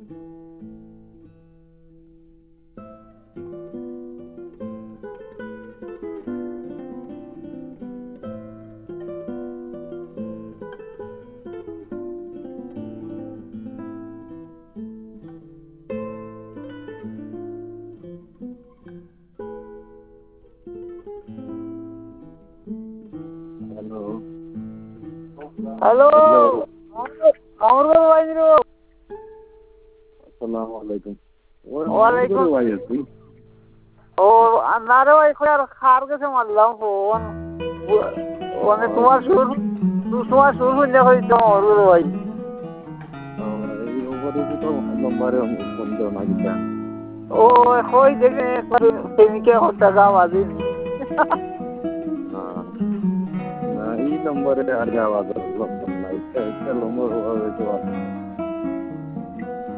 Hello. Hello, hello. মামুর ভাই নি আসসালামু আলাইকুম। ওই মামুন ওয়ালাইকুম। করে ভাই আছি। ও না রে ভাই আর খার কাছে মারলাম ফোন মানে তোমার সুর শুনলে হয়তো মামুর ভাই। এই অপরিচিত নম্বরে ফোন দেও না কিটা। ও কই দেখে একবার প্রেমিকে হত্যা গাম আজিনি। না এই নম্বরে আগে আওয়াজ আসলো নাই। একটা নম্বর হয়েছে।